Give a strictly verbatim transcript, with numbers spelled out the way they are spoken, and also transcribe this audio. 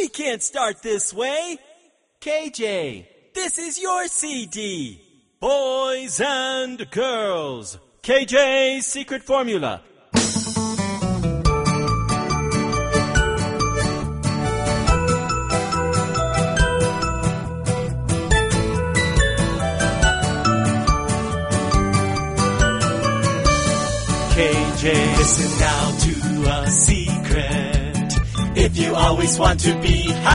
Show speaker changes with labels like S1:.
S1: We can't start this way. K J, this is your C D. Boys and girls. K J's Secret Formula. K J, listen now to a secret. If you always want to be happy,